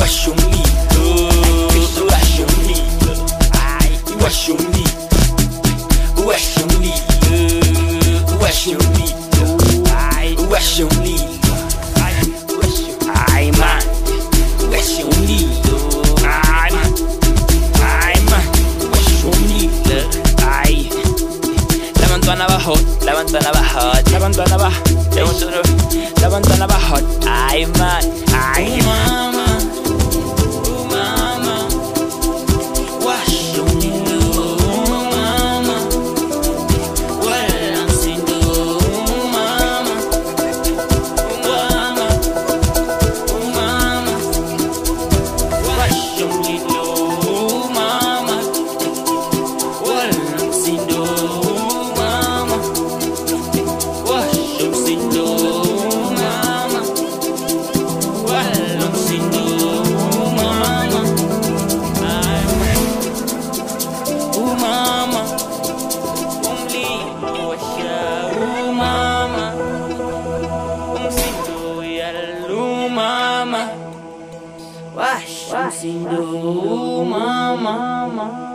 wash your meat, wash your meat, wash your meat, wash your meat, wash your meat, wash your meat, man, wash your meat, man, wash your meat, Levantando abajo, levantando abajo, levantando abajo, levantando abajo, ay man, ay mama, mama, wash your knee, mama, well I'm single, mama, mama, mama, wash your knee, mama, well I'm single. Wash, mama.